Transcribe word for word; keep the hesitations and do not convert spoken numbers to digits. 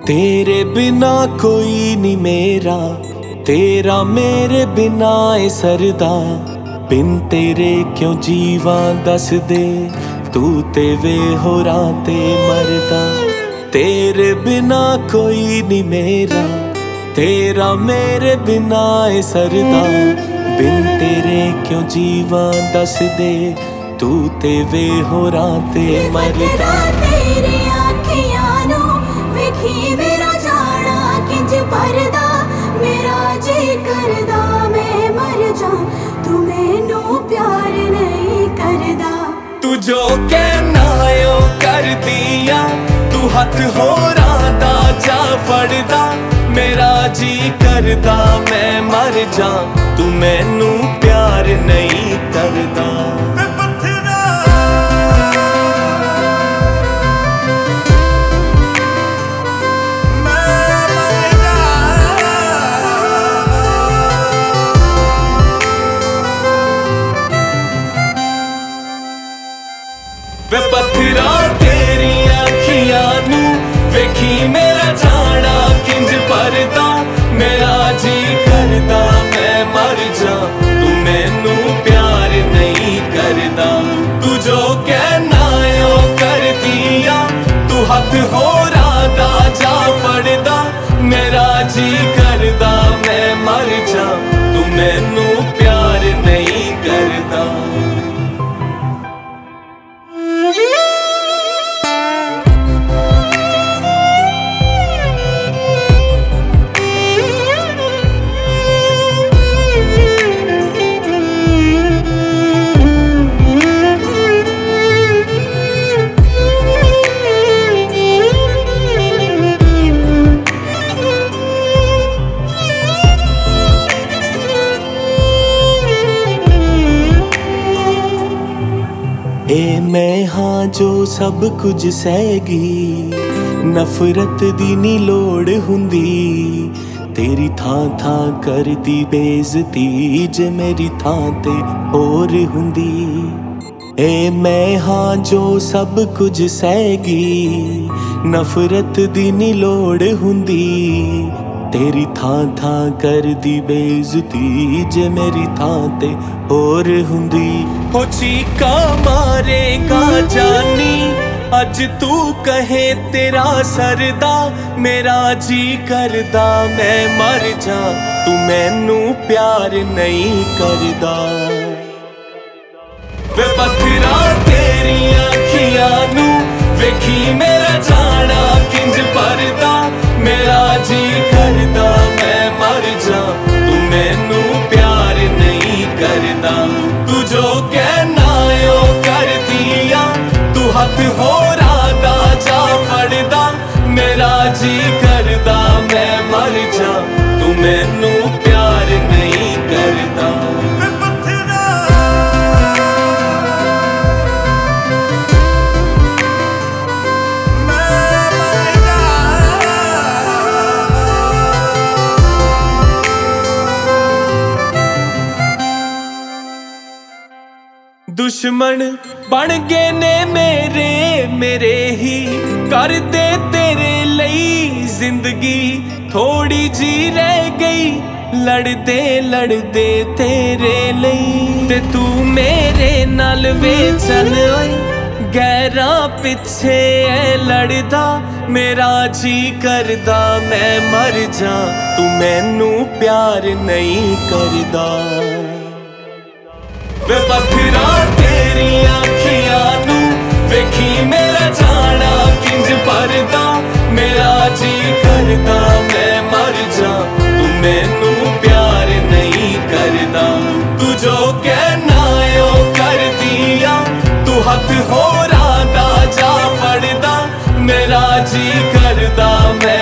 तेरे बिना कोई नहीं मेरा, तेरा मेरे बिना ए सरदा। बिन तेरे क्यों जीवा दस दे, तू ते वे होरां ते मरदा। तेरे बिना कोई नहीं मेरा, तेरा मेरे बिना ए सरदा। बिन तेरे क्यों जीवा दस दे, तू ते वे होरां ते मरदा। तेरी आँखियां नू वेखी मेरा जाना किंज भरदा। मेरा जी करदा मैं मर जा, तू मैनू प्यार नहीं करदा। तू जो कहना ओ कर दिया, तू हथ होरां दा जा फड़दा। मेरा जी करदा मैं मर जा, तू मैनू प्यार नहीं करदा। वे पत्थरा तेरी अखियां नू वेखी मेरा जाना किंज भरदा। मेरा जी करदा मैं मर जा, तू मैनू प्यार नहीं करदा। तू जो कहना ओ कर दिया, तू हथ होरां दा जा फड़दा। मेरा जी करदा मैं मर जा, तू मैनू प्यार नहीं करदा। ए मैं हाँ जो सब कुछ सहगी, नफरत दी नी लोड़ हुंदी। तेरी थां थां करदी बेइज्जती, जे मेरी थां ते होर हुंदी। ए मैं हाँ जो सब कुछ सहगी, नफरत दी नी लोड़ हुंदी। तेरी थां थां करदी बेइज्जती, जे मेरी थां ते होर हुंदी। हो चीका मारेगा जानी, अज तू कहे तेरा सरदा। मेरा जी करदा मैं मर जा, तू मैनू प्यार नहीं करदा। वे पत्थरा तेरी अखियां नू वेखी मेरा जाना किंज भरदा। मेरा जी करदा मैं मर जा, तू मैनू प्यार नहीं करदा। तू जो कहना ओ कर दिया, तू हथ होरां दा जा फड़दा। मेरा जी करदा मैं मर जा, तू मैनू प्यार नहीं करदा। दुश्मन बन गए ने मेरे, मेरे ही कर दे तेरे लई जिंदगी। थोड़ी जी रह गई लड़दे लड़दे तेरे लई। ते तू मेरे नाल वे चल ओए, गैरां पिछे ऐ लड़दा। मेरा जी करदा मैं मर जा, तू मैनू प्यार नहीं करदा। वे पत्थरा तेरी अखियां नू वेखी मेरा जाना किंज भरदा। मेरा जी करदा मैं मर जा, तू मैनू प्यार नहीं करदा। तू जो कहना ओ कर दिया, तू हथ होरां दा जा फड़दा। मेरा जी करदा मैं